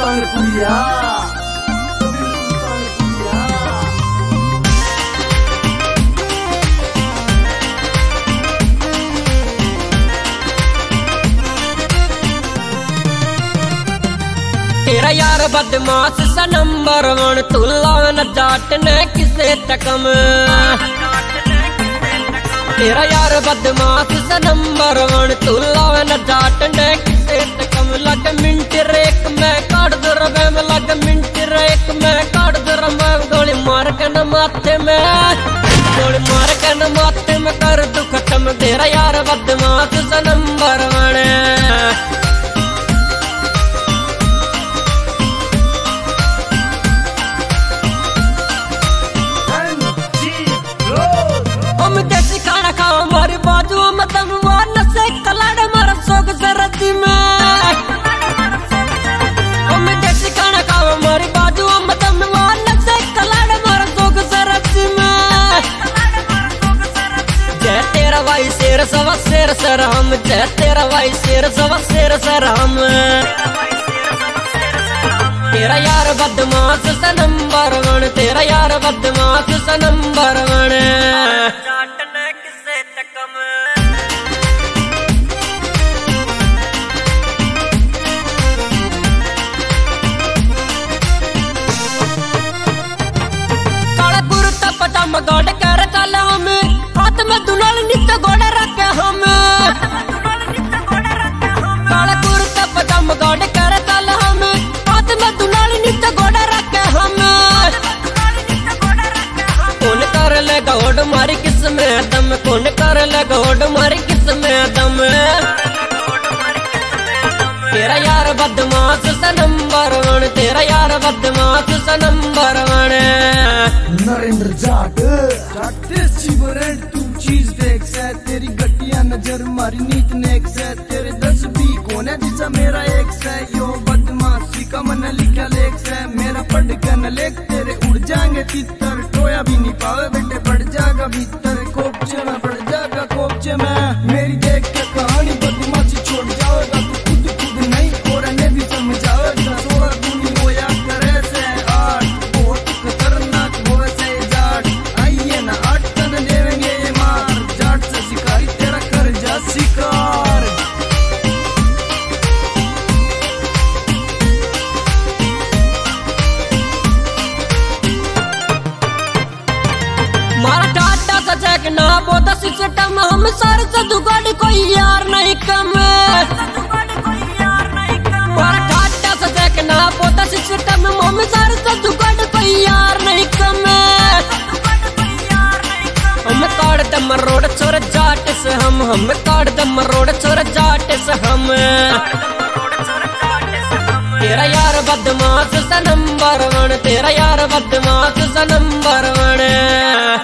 सुल्तानपुरिया। तेरा यार बदमाश सा नंबर वन, तू लान जाट ने किसे तकम। तेरा यार बदमाश सा नंबर वन, तू लान जाट ने किसे तकम। लग मिनट रेक में काट दर में, लग मिनट रेक में काट दर में। गोली मार के न माथे में, गोली मार के न माथे में कर दू खत्म। तेरा यार बदमाश सा नंबर वन। देसी खाना खाओ हमारी बाजू में, तब नशे कलाड़ मार सोग सरदी में। देसी खाना खाओ हमारी बाजू में, तब नशे कलाड़ मार सोग सरदी में। जय तेरा भाई शेर सवा शेर सर हम, जय तेरा भाई शेर सवा शेर सर हम। तेरा यार बदमाश सा नंबर वन, तेरा यार बदमाश सा नंबर वन। काला कुर्ता पजामा गोड़ कर चल हम, हाथ में दुलाल नित्य गोड़ रखे हम। काला कुर्ता पजामा गोड़ कर चल हम, हाथ में दुलाल नित्य गोड़ रखे हम। कौन कर ले गोड़ मारी किसमें दम, कौन कर ले गोड़ मारी किसमें दम। तेरा यार बदमाश सा नंबर वन, तेरा यार बदमाश सा नंबर वन। नरेंद्र जाट तू चीज देख से, तेरी घटिया नजर मारी नीच नेक से। तेरे 10 भी कौन है जिसा मेरा एक से। यो बदमाशी का मन लिखा लेख से, मेरा पढ़ के न लेख तेरे उड़ जाएंगे तितर। टोया भी नहीं पावे बेटे बढ़ जाएगा भीतर, कोपचे में बढ़ जाएगा कोपचे में। मेरी देख के कहानी बदमाशी छोड़ जाओगा तू, खुद खुद नहीं और ने भी समझाओगा। 16 दूनी होया करे से 8, बहुत खतरनाक होवे से जाट। आइए ना 8 टन देवेंगे ये मार, जाट से शिकारी तेरा कर जा शिकार। मारा टाटा सचा के ना बोदा सिस्टम, हम सारे सदु गाड़ी कोई यार नहीं कम। मारा टाटा सचा के ना बोदा सिस्टम, हम सारे सदु गाड़ी कोई यार नहीं कम। हम काट दम रोड छोर जाट से हम काट दम रोड छोर जाट से हम। तेरा यार बदमाश सा नंबर वन, तेरा यार बदमाश सा नंबर वन।